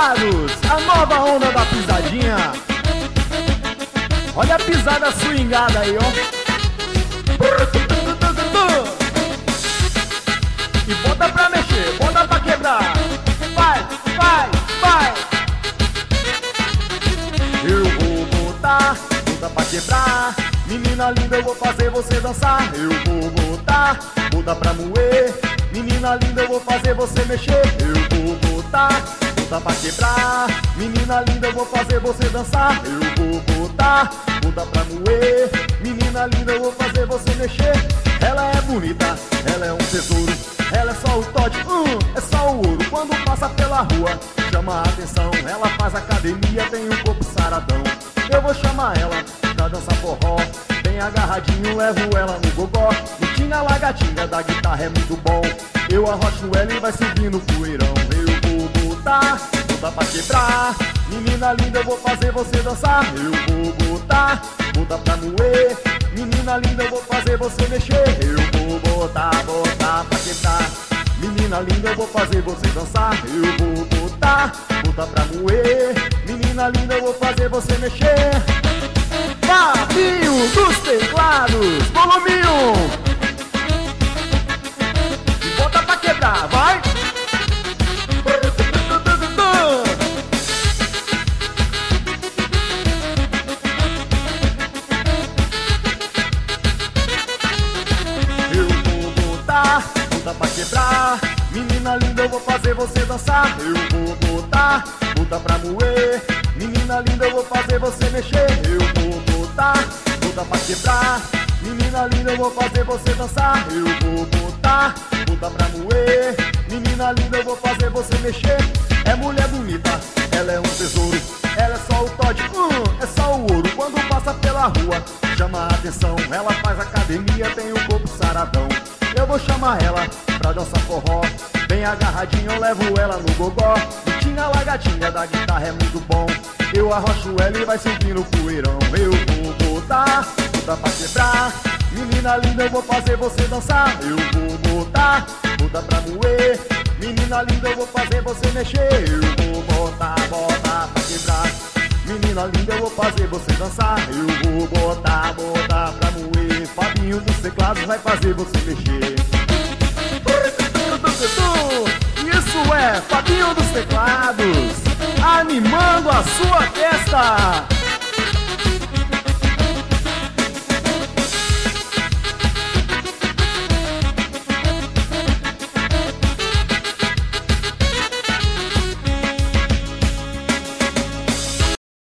teclados, a nova onda da pisadinha. Olha a pisada swingada aí, ó. E bota pra mexer, bota pra quebrar. Vai, vai, vai. Eu vou botar, bota pra quebrar. Menina linda, eu vou fazer você dançar. Eu vou botar, bota pra moer. Menina linda, eu vou fazer você mexer. Eu vou botar, bota pra quebrar. Menina linda, eu vou fazer você dançar. Eu vou botar, bota pra moer. Menina linda, eu vou fazer você mexer. Ela é bonita, ela é um tesouro. Ela é só o Todd, é só o ouro. Quando passa pela rua, chama a atenção. Ela faz academia, tem um corpo saradão. Eu vou chamar ela pra dançar forró. Bem agarradinho, levo ela no gogó. Tinha lagatinha da guitarra é muito bom. Eu arrocho ela e vai subindo o poeirão. Eu vou botar, botar pra quebrar. Menina linda, eu vou fazer você dançar. Eu vou botar, botar pra moer. Menina linda, eu vou fazer você mexer. Eu vou botar, botar pra quebrar. Menina linda, eu vou fazer você dançar. Eu vou botar, botar pra moer. Menina linda, eu vou fazer você mexer. Fabinho dos teclados, volume 1. Bota pra quebrar, vai! Eu vou botar, bota pra quebrar. Menina linda, eu vou fazer você dançar. Eu vou botar, bota pra moer. Menina linda, eu vou fazer você mexer. Eu vou botar, bota pra quebrar. Menina linda, eu vou fazer você dançar. Eu vou botar, bota pra moer. Menina linda, eu vou fazer você mexer. É mulher bonita, ela é um tesouro. Ela é só o Todd, é só o ouro. Quando passa pela rua, chama a atenção. Ela faz academia, tem um corpo saradão. Eu vou chamar ela pra dançar forró. Bem agarradinho, eu levo ela no gogó. E tinha lagatinha da guitarra é muito bom. Eu arrocho ela e vai subindo o poeirão. Eu vou botar, botar pra quebrar. Menina linda, eu vou fazer você dançar. Eu vou botar, botar pra moer. Menina linda, eu vou fazer você mexer. Eu vou botar, botar pra quebrar. Menina linda, eu vou fazer você dançar. Eu vou botar, botar pra moer. Fabinho dos teclados vai fazer você mexer. Isso é Fabinho dos teclados, animando a sua festa.